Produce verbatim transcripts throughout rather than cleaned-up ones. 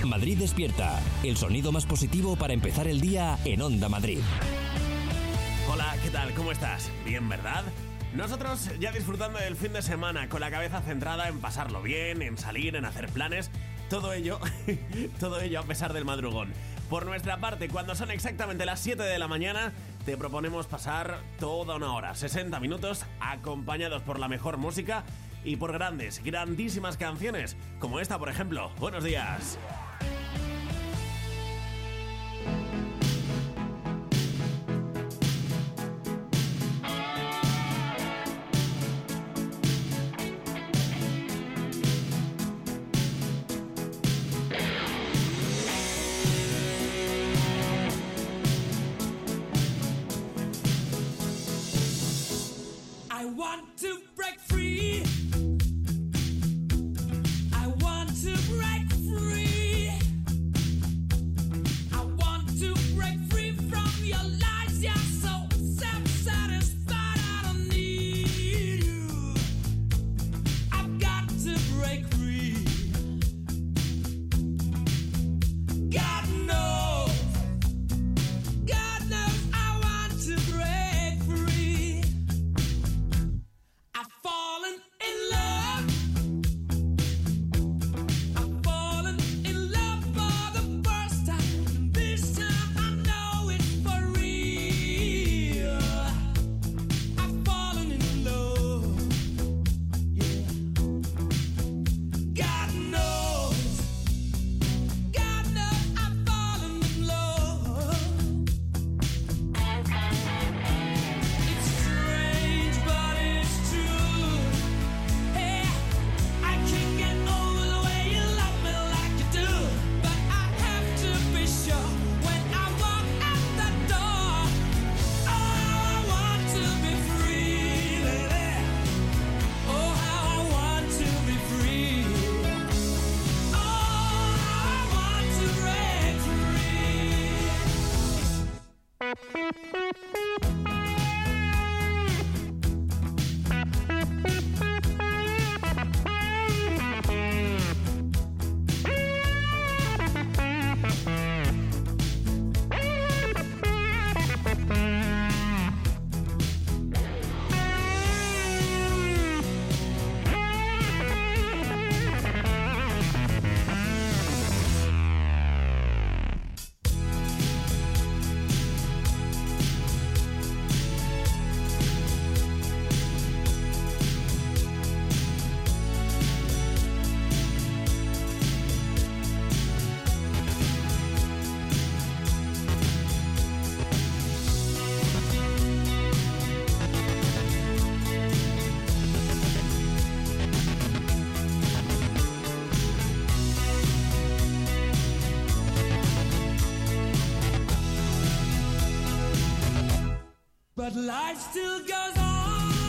Madrid Despierta, el sonido más positivo para empezar el día en Onda Madrid. Hola, ¿qué tal? ¿Cómo estás? Bien, ¿verdad? Nosotros ya disfrutando del fin de semana, con la cabeza centrada en pasarlo bien, en salir, en hacer planes. Todo ello, todo ello a pesar del madrugón. Por nuestra parte, cuando son exactamente las siete de la mañana, te proponemos pasar toda una hora, sesenta minutos, acompañados por la mejor música y por grandes, grandísimas canciones, como esta, por ejemplo. Buenos días. But life still goes on.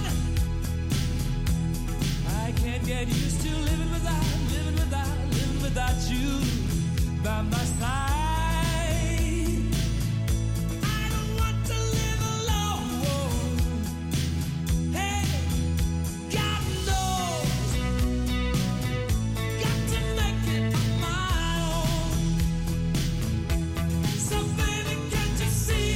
I can't get used to living without, living without, living without you by my side. I don't want to live alone. Hey, God knows, got to make it on my own. So baby, can't you see?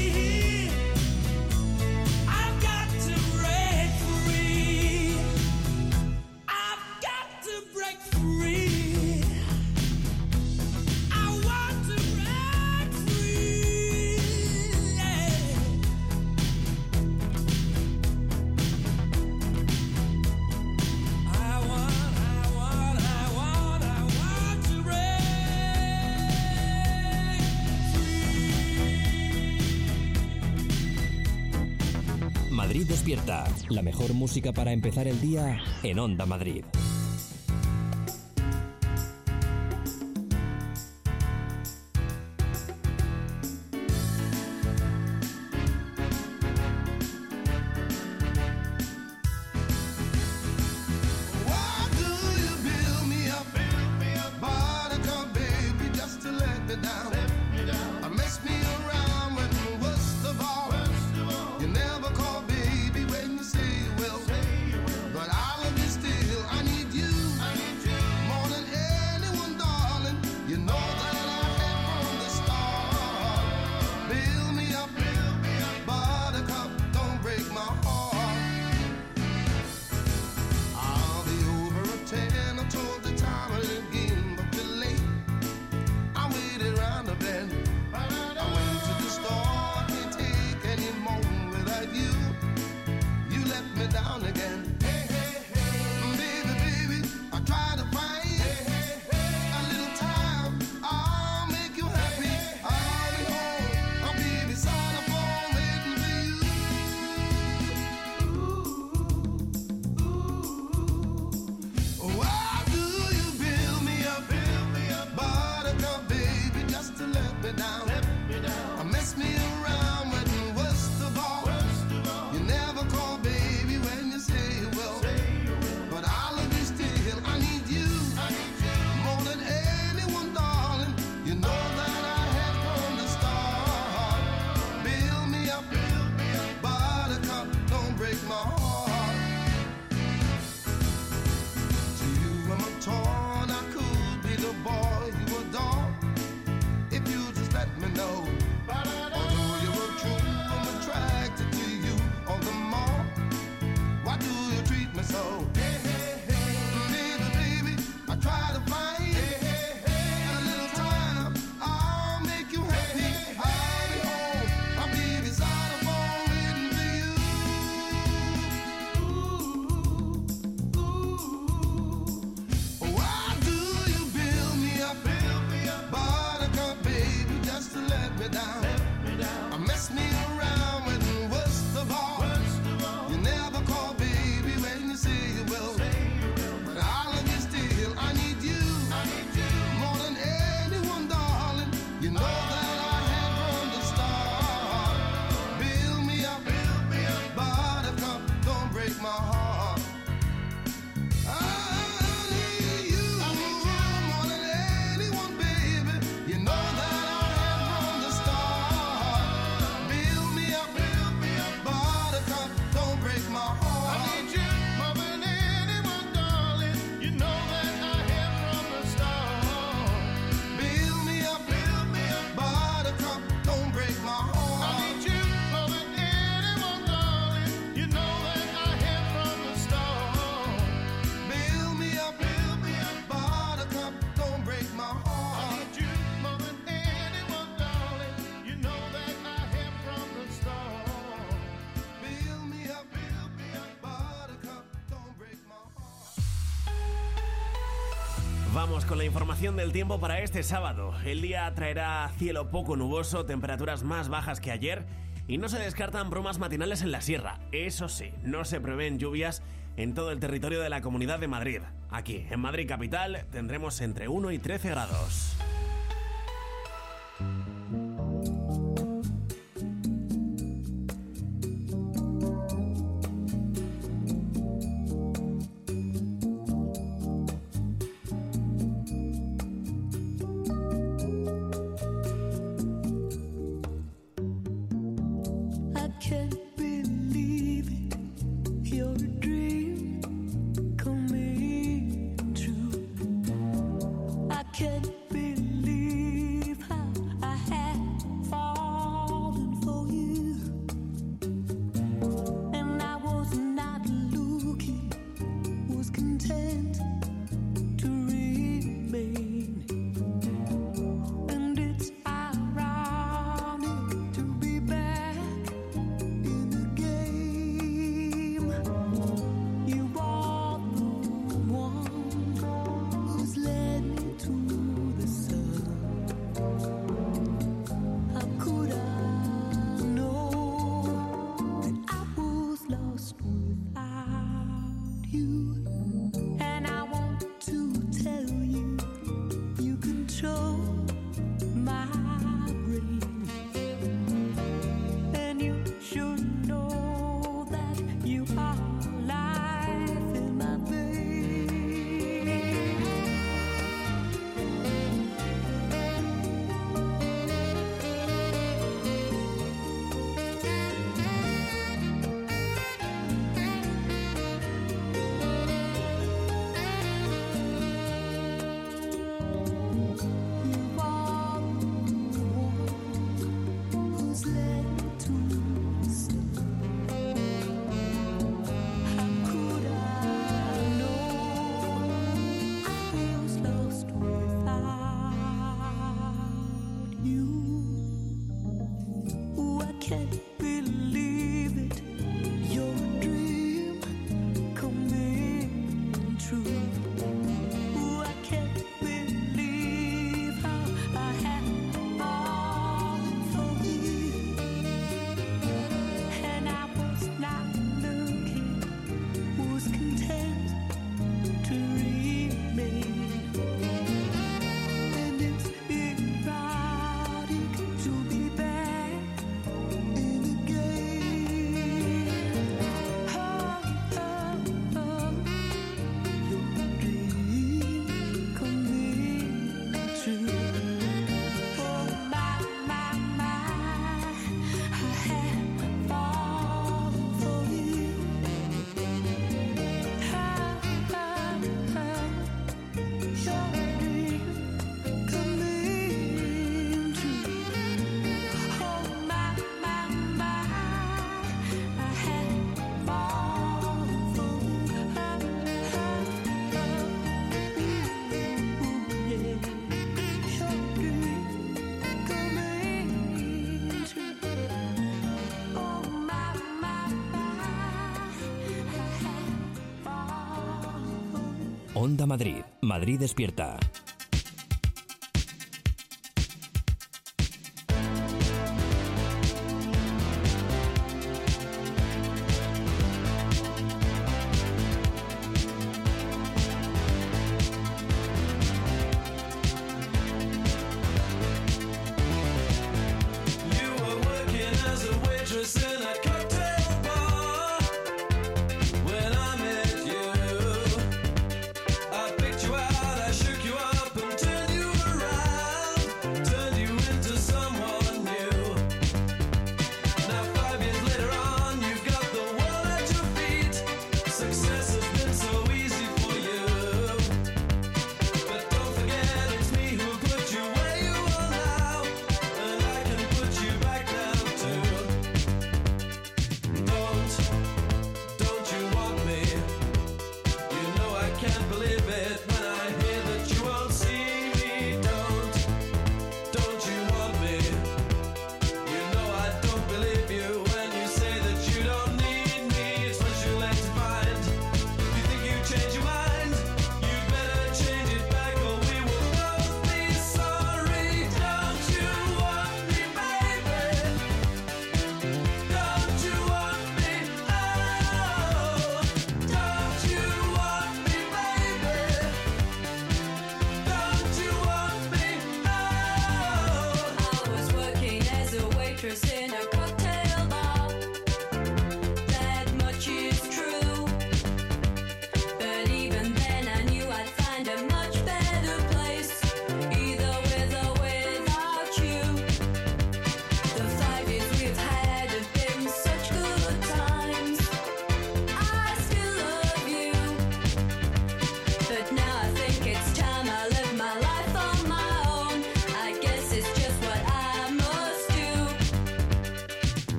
Madrid Despierta, la mejor música para empezar el día en Onda Madrid. Never call baby when you say well, but I love you still. I need Vamos con la información del tiempo para este sábado. El día traerá cielo poco nuboso, temperaturas más bajas que ayer y no se descartan brumas matinales en la sierra. Eso sí, no se prevén lluvias en todo el territorio de la Comunidad de Madrid. Aquí, en Madrid capital, tendremos entre uno y trece grados. Onda Madrid. Madrid despierta. When I met you, I picked you out, I shook you up.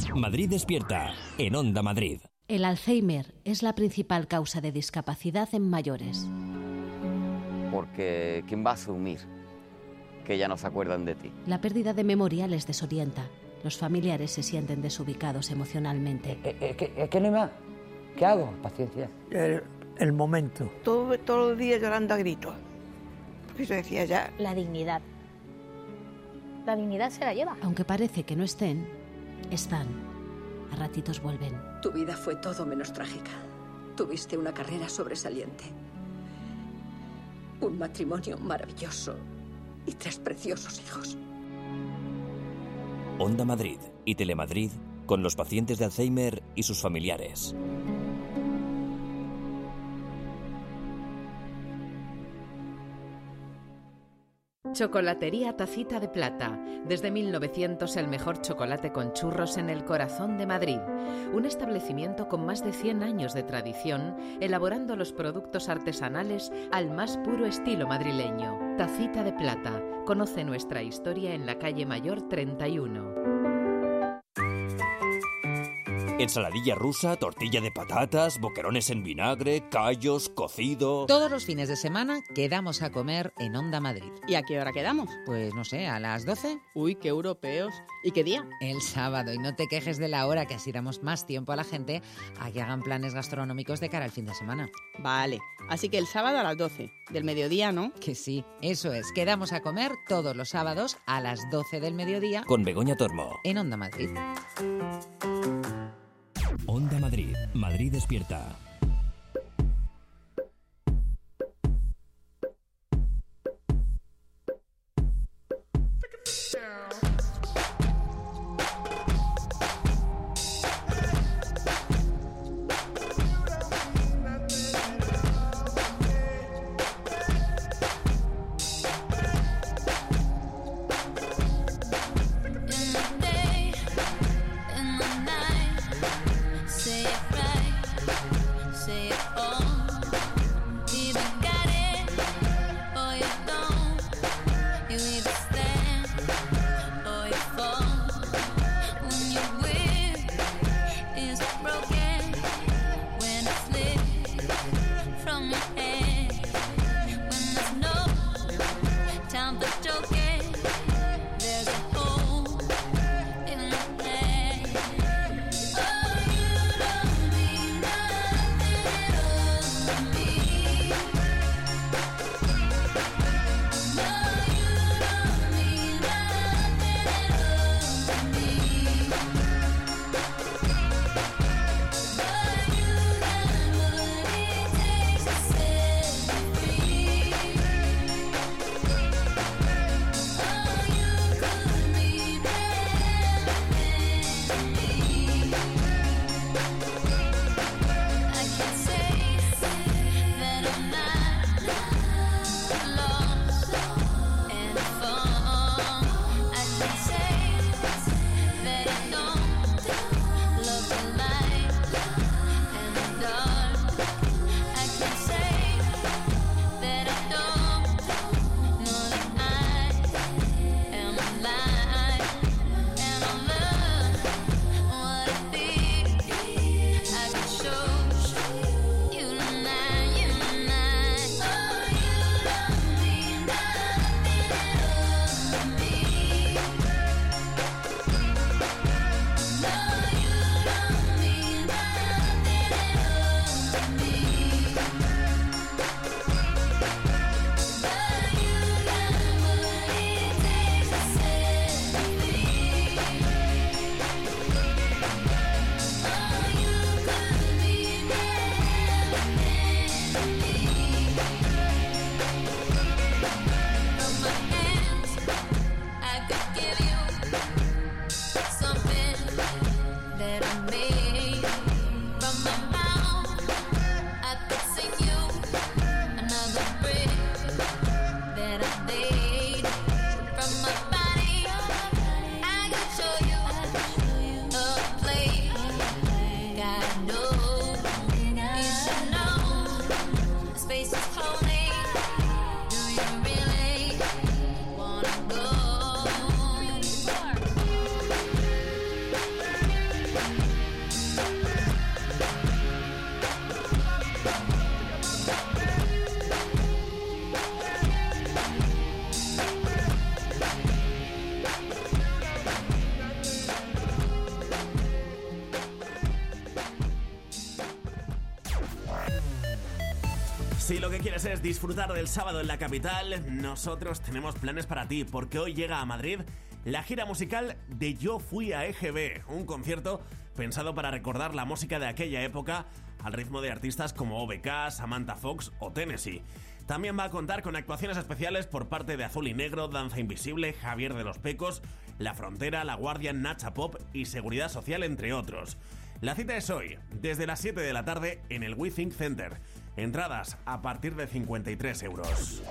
Madrid Despierta, en Onda Madrid. El Alzheimer es la principal causa de discapacidad en mayores. Porque ¿quién va a asumir que ya no se acuerdan de ti? La pérdida de memoria les desorienta. Los familiares se sienten desubicados emocionalmente. Es, es, que, es que no hay más. ¿Qué hago? Paciencia. El, el momento. Todo, todos los días llorando a gritos. Porque yo decía ya... La dignidad. La dignidad se la lleva. Aunque parece que no estén, están. A ratitos vuelven. Tu vida fue todo menos trágica. Tuviste una carrera sobresaliente. Un matrimonio maravilloso. Y tres preciosos hijos. Onda Madrid y Telemadrid con los pacientes de Alzheimer y sus familiares. Chocolatería Tacita de Plata. Desde mil novecientos el mejor chocolate con churros en el corazón de Madrid. Un establecimiento con más de cien años de tradición, elaborando los productos artesanales al más puro estilo madrileño. Tacita de Plata. Conoce nuestra historia en la calle Mayor treinta y uno. Ensaladilla rusa, tortilla de patatas, boquerones en vinagre, callos, cocido... Todos los fines de semana quedamos a comer en Onda Madrid. ¿Y a qué hora quedamos? Pues no sé, ¿a las doce? Uy, qué europeos. ¿Y qué día? El sábado. Y no te quejes de la hora, que así damos más tiempo a la gente a que hagan planes gastronómicos de cara al fin de semana. Vale, así que el sábado a las doce. Del mediodía, ¿no? Que sí, eso es. Quedamos a comer todos los sábados a las doce del mediodía. Con Begoña Tormo. En Onda Madrid. Onda Madrid, Madrid Despierta. quieres es disfrutar del sábado en la capital, nosotros tenemos planes para ti, porque hoy llega a Madrid la gira musical de Yo Fui a E G B, un concierto pensado para recordar la música de aquella época al ritmo de artistas como O B K, Samantha Fox o Tennessee. También va a contar con actuaciones especiales por parte de Azul y Negro, Danza Invisible, Javier de los Pecos, La Frontera, La Guardia, Nacha Pop y Seguridad Social, entre otros. La cita es hoy, desde las siete de la tarde en el We Think Center. Entradas a partir de cincuenta y tres euros.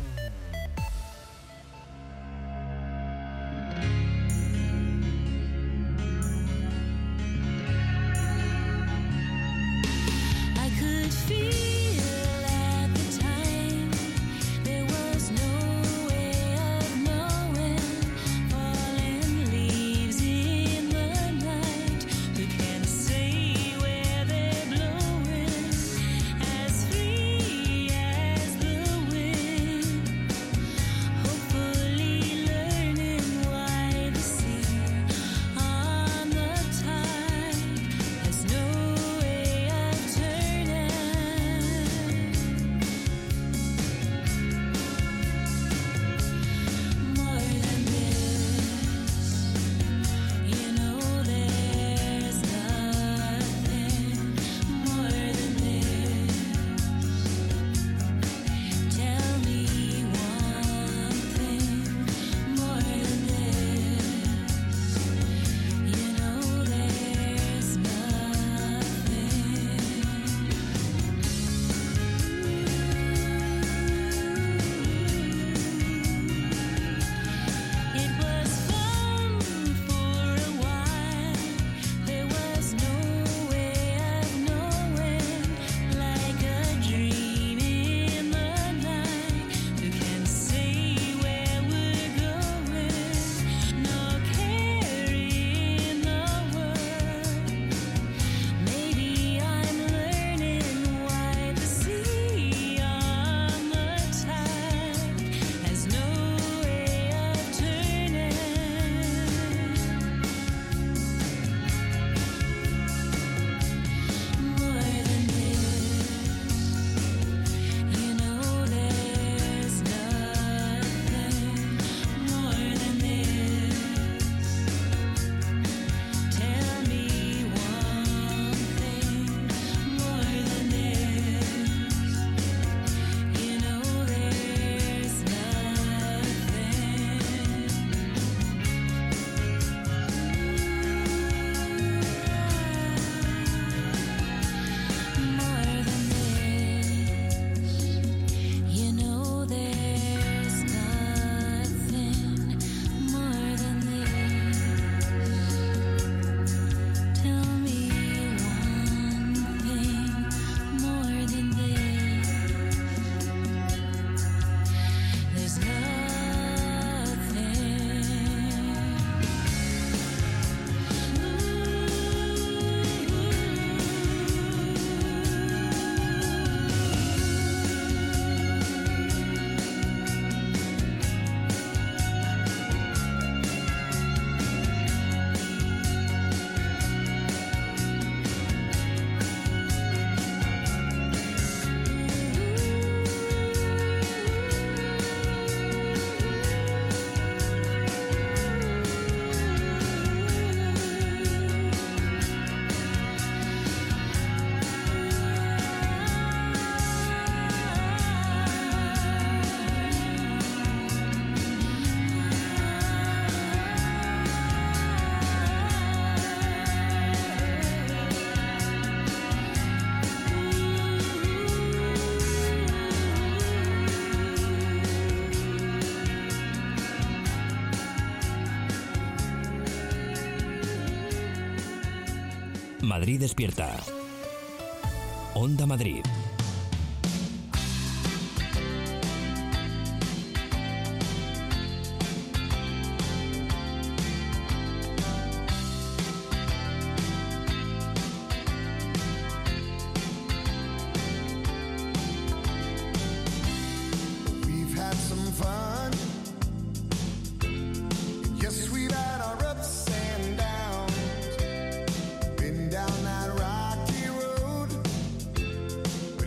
Madrid despierta. Onda Madrid. Been down that rocky road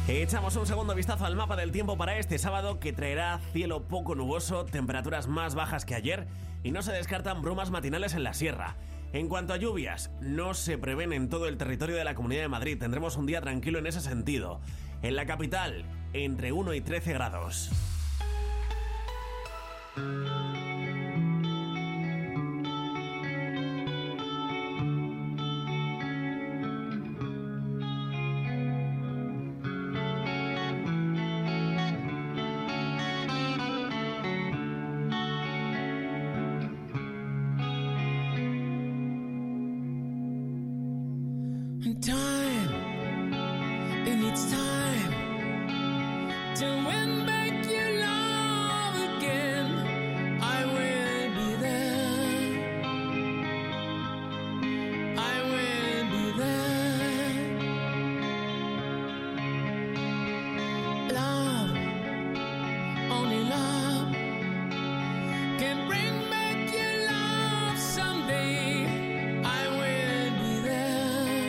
Echamos un segundo vistazo al mapa del tiempo para este sábado, que traerá cielo poco nuboso, temperaturas más bajas que ayer y no se descartan brumas matinales en la sierra. En cuanto a lluvias, no se prevén en todo el territorio de la Comunidad de Madrid. Tendremos un día tranquilo en ese sentido. En la capital, entre uno y trece grados. Time, it needs time to win back your love again. I will be there. I will be there. Love, only love can bring back your love someday. I will be there.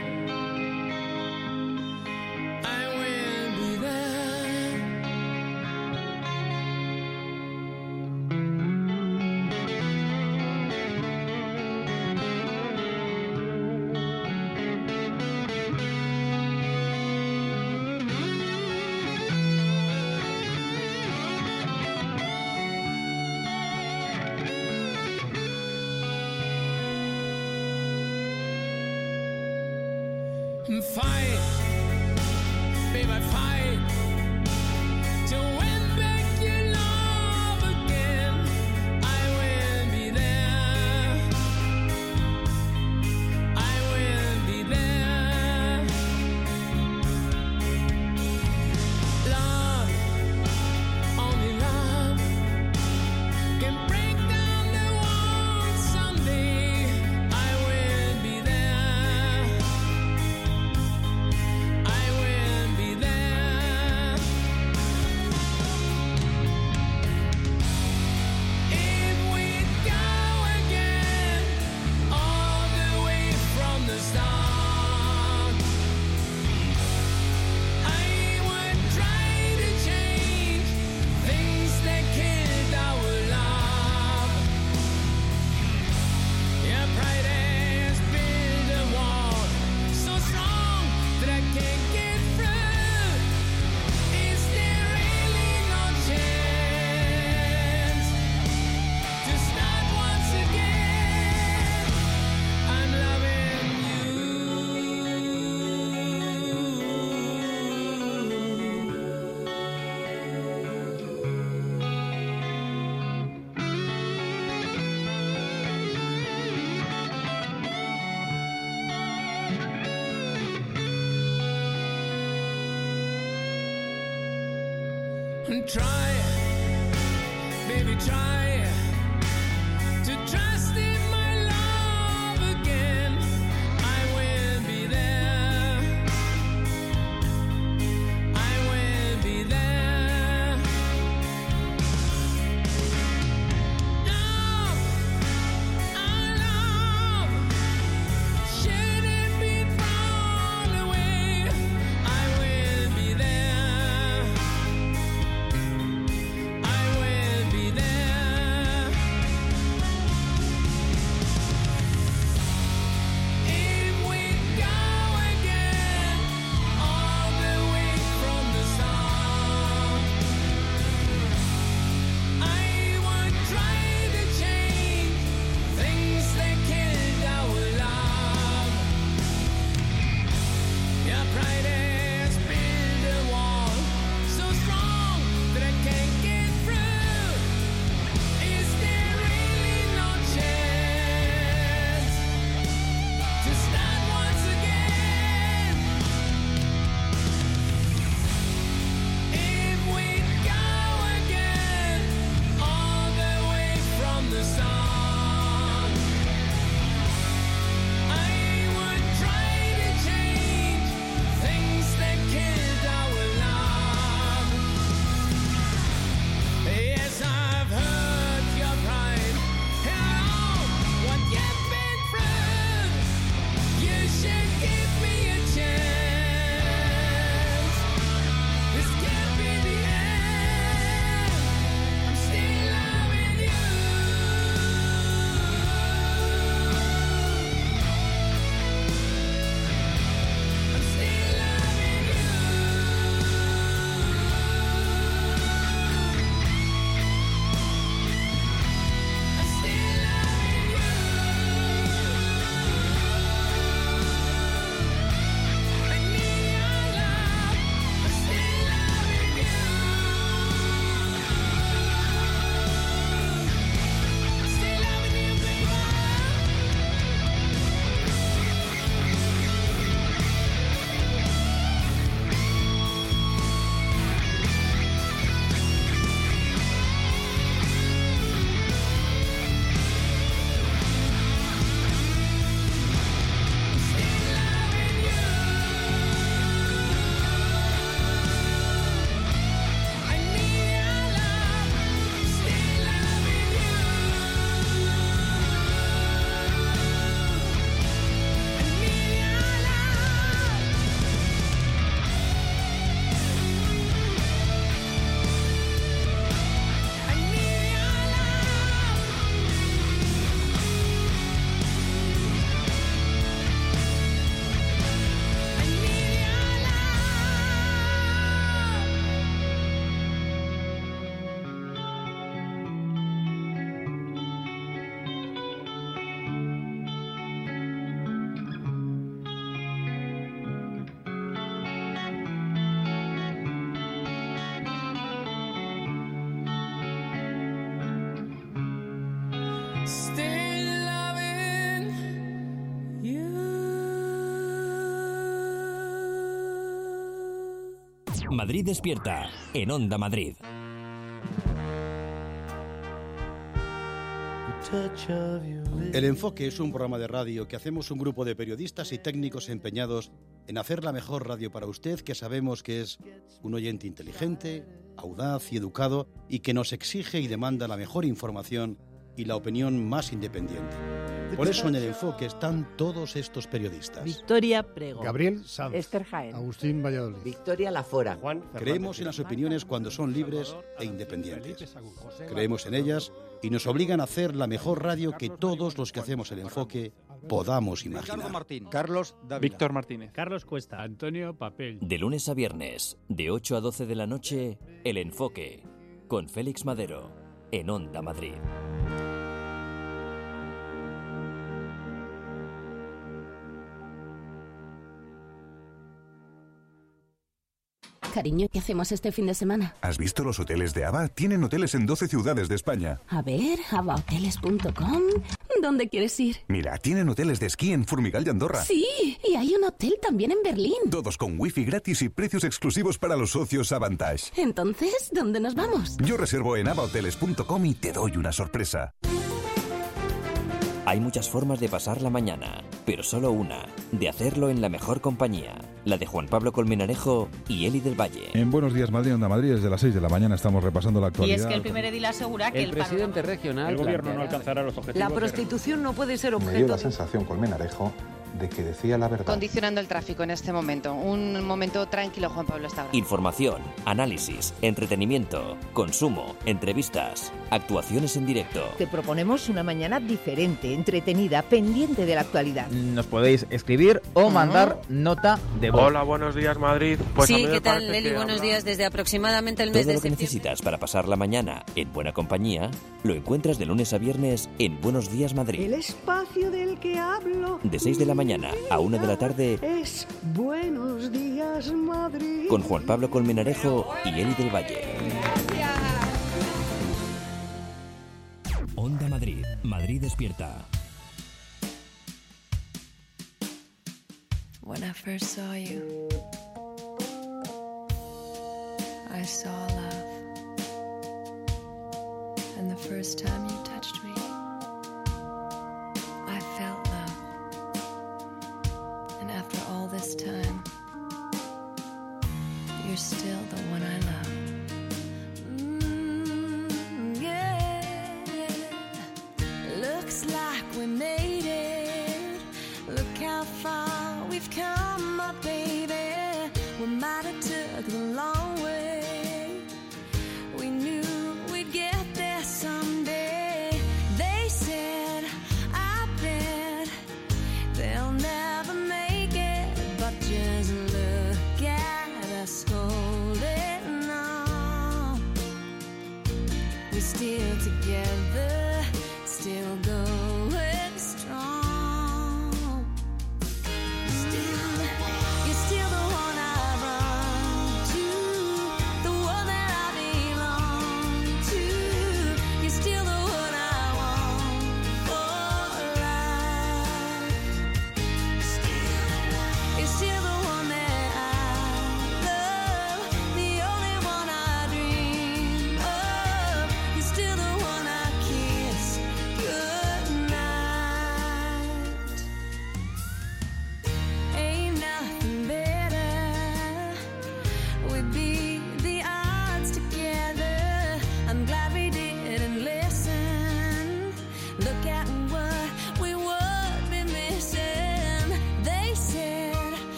Fight, baby, fight to win back your love again. I will be there. I will be there. Love, only love can break down the walls someday. I will be there. I will be there. If we go again, all the way from the start, I would try to change things that killed our love. Yeah, pride has built a wall so strong that I can't get through. Is there really no chance to start once again? I'm loving you. Try, baby, try to trust in my love again. I will be there. I will be there. Love, our love, should it be thrown away? I will be there. I will be there. Still loving you. Madrid despierta en Onda Madrid. El Enfoque es un programa de radio que hacemos un grupo de periodistas y técnicos empeñados en hacer la mejor radio para usted, que sabemos que es un oyente inteligente, audaz y educado, y que nos exige y demanda la mejor información y la opinión más independiente. Por eso en El Enfoque están todos estos periodistas. Victoria Prego. Gabriel Sanz. Esther Jaén. Agustín Valladolid. Victoria Lafora. Juan Creemos en las opiniones cuando son libres e independientes. Creemos en ellas y nos obligan a hacer la mejor radio que todos los que hacemos El Enfoque podamos imaginar. Carlos Dávila. Víctor Martínez. Carlos Cuesta. Antonio Papel. De lunes a viernes, de ocho a doce de la noche, El Enfoque, con Félix Madero, en Onda Madrid. Cariño, ¿qué hacemos este fin de semana? ¿Has visto los hoteles de ABA? Tienen hoteles en doce ciudades de España. A ver, aba hoteles punto com. ¿Dónde quieres ir? Mira, tienen hoteles de esquí en Formigal y Andorra. Sí, y hay un hotel también en Berlín. Todos con wifi gratis y precios exclusivos para los socios Avantage. Entonces, ¿dónde nos vamos? Yo reservo en aba hoteles punto com y te doy una sorpresa. Hay muchas formas de pasar la mañana, pero solo una, de hacerlo en la mejor compañía, la de Juan Pablo Colmenarejo y Eli del Valle. En Buenos Días Madrid, Onda Madrid, desde las seis de la mañana estamos repasando la actualidad. Y es que el primer edil asegura que el, el presidente regional... El gobierno no alcanzará los objetivos. La prostitución no puede ser objeto... Me dio la sensación, Colmenarejo, de que decía la verdad. Condicionando el tráfico en este momento. Un momento tranquilo, Juan Pablo está hablando. Información, análisis, entretenimiento, consumo, entrevistas, actuaciones en directo. Te proponemos una mañana diferente, entretenida, pendiente de la actualidad. Nos podéis escribir o mandar uh-huh. nota de voz. Hola, buenos días, Madrid. Pues sí, ¿qué tal, Leli? Buenos habla... días. Desde aproximadamente el mes Todo de lo que septiembre. necesitas para pasar la mañana en buena compañía lo encuentras de lunes a viernes en Buenos Días Madrid. El espacio del que hablo. De seis de la mañana a una de la tarde es Buenos Días Madrid. Con Juan Pablo Colmenarejo y Eli del Valle. Onda Madrid. Madrid despierta. When I first saw you, I saw love. And the first time you touched me, I felt love. And after all this time, you're still the one I love. Mm, yeah. Looks like we made it. Look how far we've come, my baby. We might have took the long way. We knew we'd get there someday. They said, I bet they'll never make it, but just look at us holding on. We're still together, still going strong.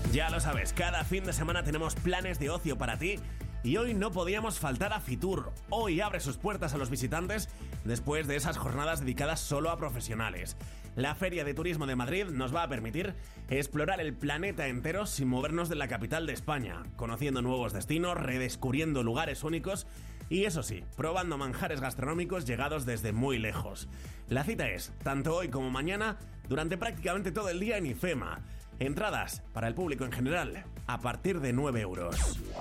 Ya lo sabes, cada fin de semana tenemos planes de ocio para ti y hoy no podíamos faltar a Fitur. Hoy abre sus puertas a los visitantes después de esas jornadas dedicadas solo a profesionales. La Feria de Turismo de Madrid nos va a permitir explorar el planeta entero sin movernos de la capital de España, conociendo nuevos destinos, redescubriendo lugares únicos y, eso sí, probando manjares gastronómicos llegados desde muy lejos. La cita es, tanto hoy como mañana, durante prácticamente todo el día en IFEMA. Entradas para el público en general a partir de nueve euros.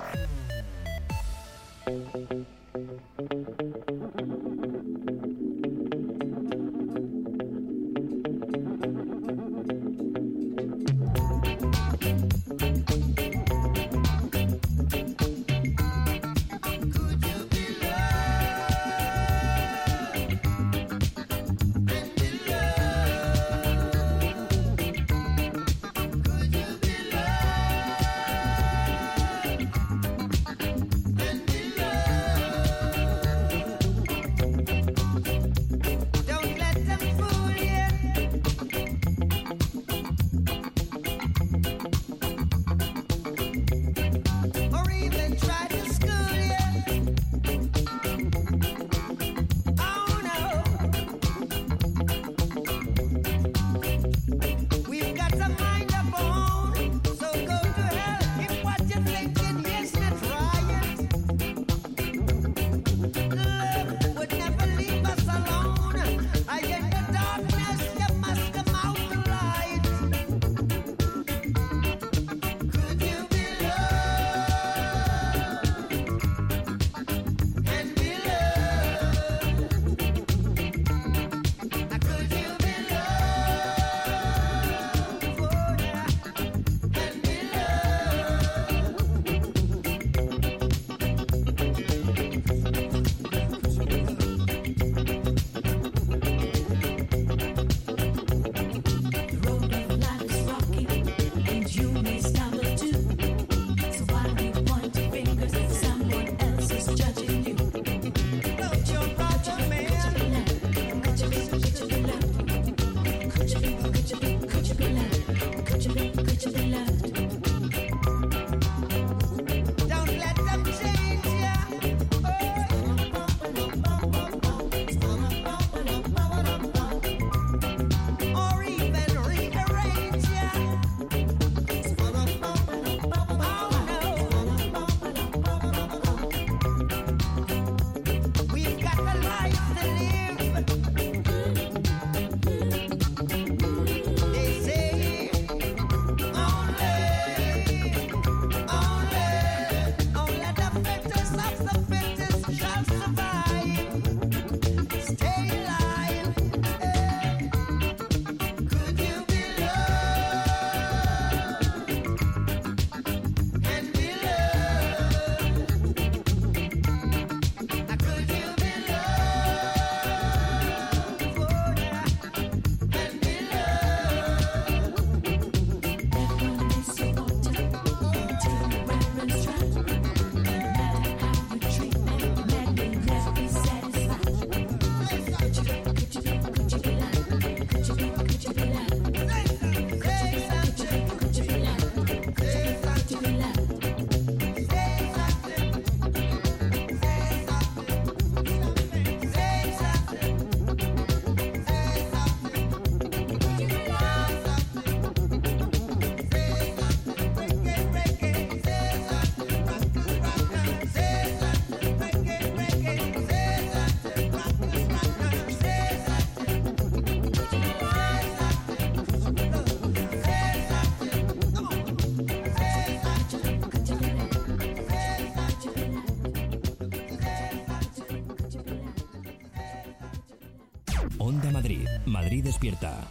Onda Madrid. Madrid despierta.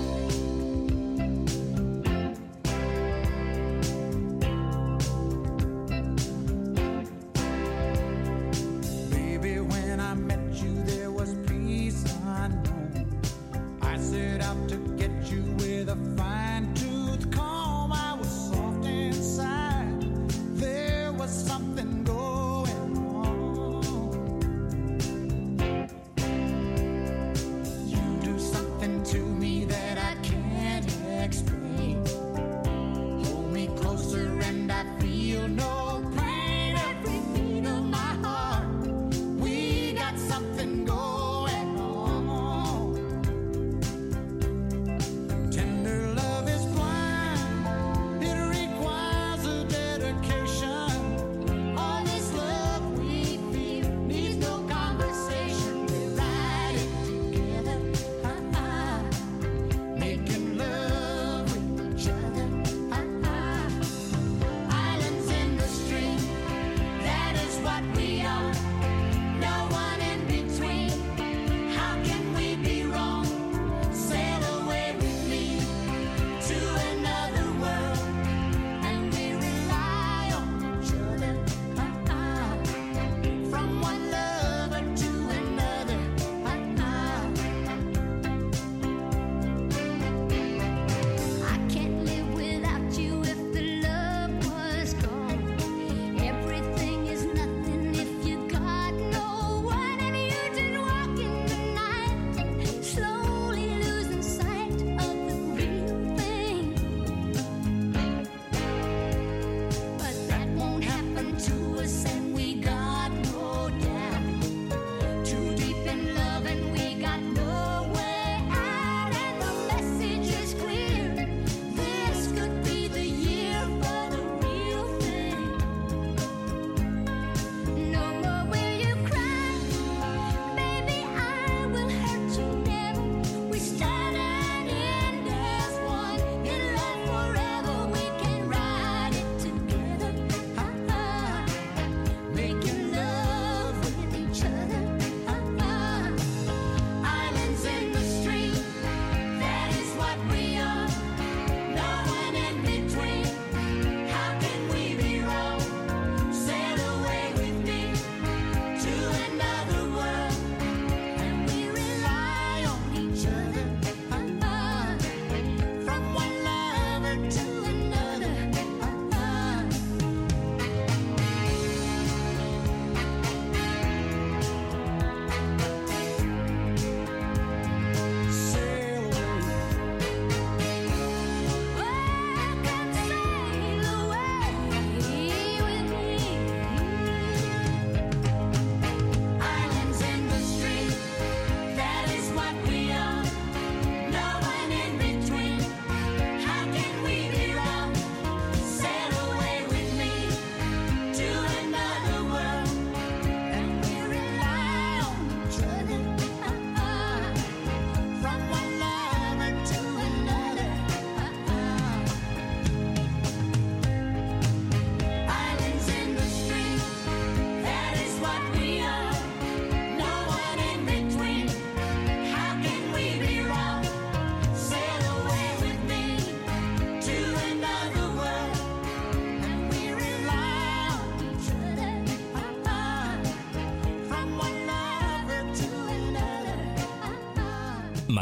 Baby, when I met you, there was peace unknown. I set out to get you with a fine-tooth comb. I was soft inside. There was something going on. You do something to me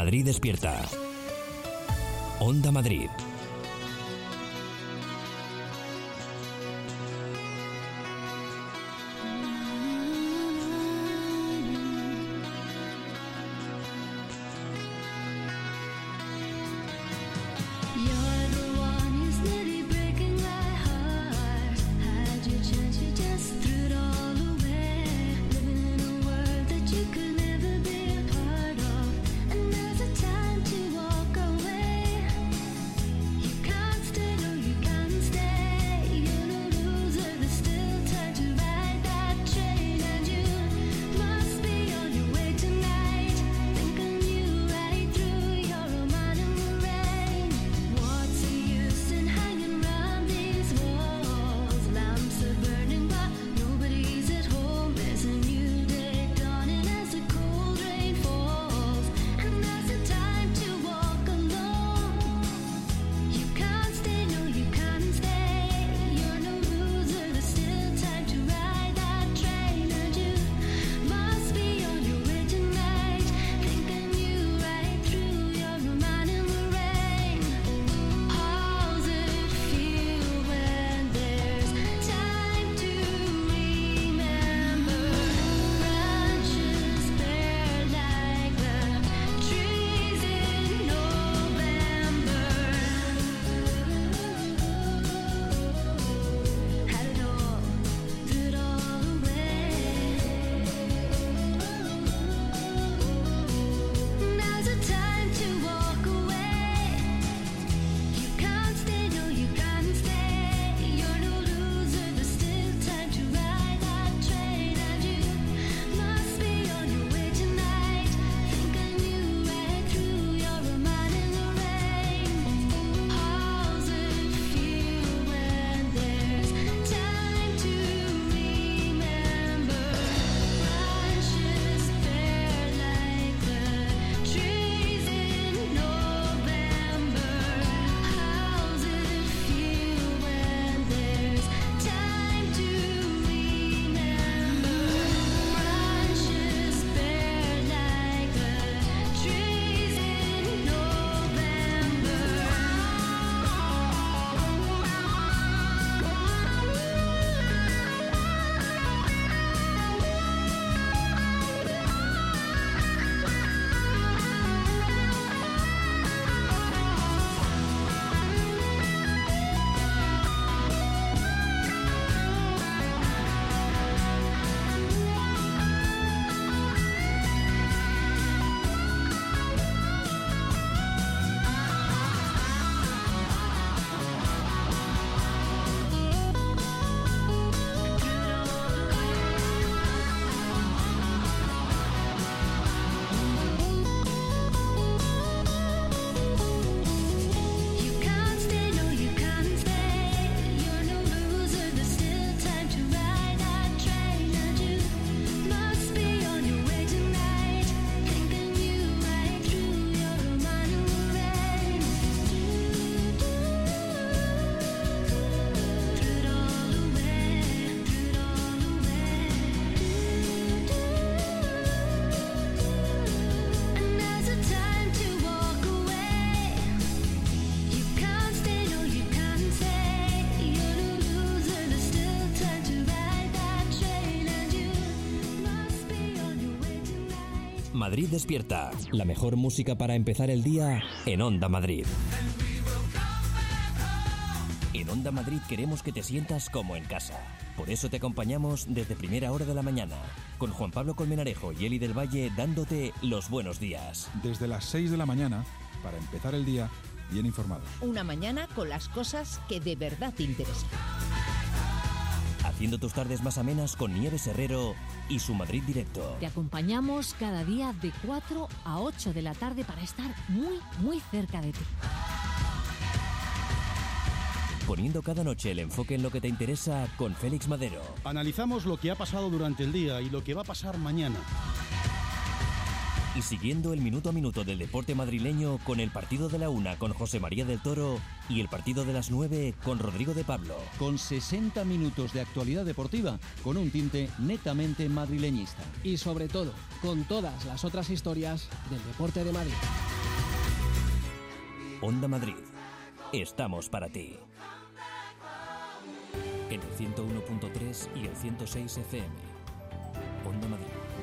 Madrid despierta. Onda Madrid. Madrid despierta. La mejor música para empezar el día en Onda Madrid. En Onda Madrid queremos que te sientas como en casa. Por eso te acompañamos desde primera hora de la mañana, con Juan Pablo Colmenarejo y Eli del Valle dándote los buenos días. Desde las seis de la mañana, para empezar el día bien informado. Una mañana con las cosas que de verdad te interesan. Haciendo tus tardes más amenas con Nieves Herrero y su Madrid Directo. Te acompañamos cada día de cuatro a ocho de la tarde para estar muy, muy cerca de ti. Poniendo cada noche el enfoque en lo que te interesa con Félix Madero. Analizamos lo que ha pasado durante el día y lo que va a pasar mañana. y siguiendo el minuto a minuto del deporte madrileño con el partido de la una con José María del Toro y el partido de las nueve con Rodrigo de Pablo. Con sesenta minutos de actualidad deportiva con un tinte netamente madrileñista. Y sobre todo, con todas las otras historias del deporte de Madrid. Onda Madrid. Estamos para ti. En el ciento uno punto tres y el ciento seis F M. Onda Madrid.